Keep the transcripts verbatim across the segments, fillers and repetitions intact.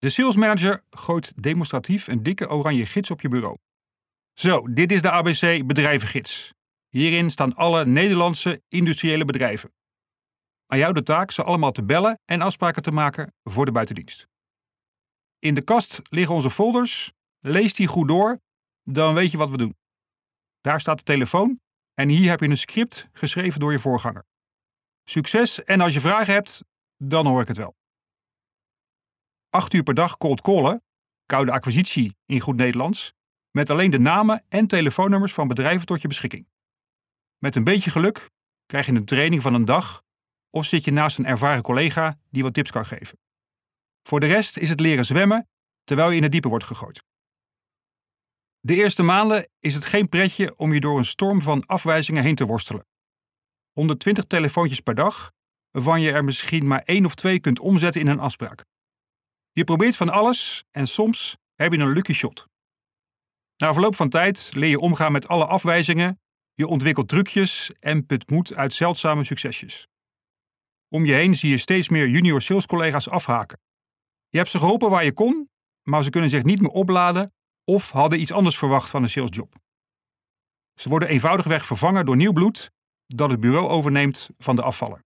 De salesmanager gooit demonstratief een dikke oranje gids op je bureau. Zo, dit is de A B C bedrijvengids. Hierin staan alle Nederlandse industriële bedrijven. Aan jou de taak ze allemaal te bellen en afspraken te maken voor de buitendienst. In de kast liggen onze folders. Lees die goed door, dan weet je wat we doen. Daar staat de telefoon en hier heb je een script geschreven door je voorganger. Succes en als je vragen hebt, dan hoor ik het wel. Acht uur per dag cold callen, koude acquisitie in goed Nederlands, met alleen de namen en telefoonnummers van bedrijven tot je beschikking. Met een beetje geluk krijg je een training van een dag of zit je naast een ervaren collega die wat tips kan geven. Voor de rest is het leren zwemmen terwijl je in het diepe wordt gegooid. De eerste maanden is het geen pretje om je door een storm van afwijzingen heen te worstelen. honderdtwintig telefoontjes per dag, waarvan je er misschien maar één of twee kunt omzetten in een afspraak. Je probeert van alles en soms heb je een lucky shot. Na verloop van tijd leer je omgaan met alle afwijzingen, je ontwikkelt trucjes en put moed uit zeldzame succesjes. Om je heen zie je steeds meer junior salescollega's afhaken. Je hebt ze geholpen waar je kon, maar ze kunnen zich niet meer opladen of hadden iets anders verwacht van een salesjob. Ze worden eenvoudigweg vervangen door nieuw bloed dat het bureau overneemt van de afvaller.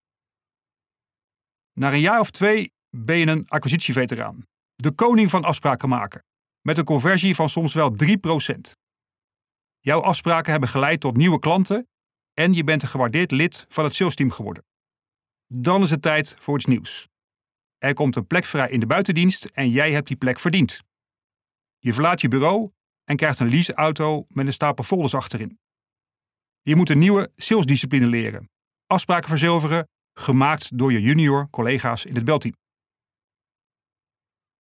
Na een jaar of twee ben je een acquisitieveteraan. De koning van afspraken maken, met een conversie van soms wel drie procent. Jouw afspraken hebben geleid tot nieuwe klanten en je bent een gewaardeerd lid van het salesteam geworden. Dan is het tijd voor iets nieuws. Er komt een plek vrij in de buitendienst en jij hebt die plek verdiend. Je verlaat je bureau en krijgt een leaseauto met een stapel folders achterin. Je moet een nieuwe salesdiscipline leren. Afspraken verzilveren, gemaakt door je junior collega's in het belteam.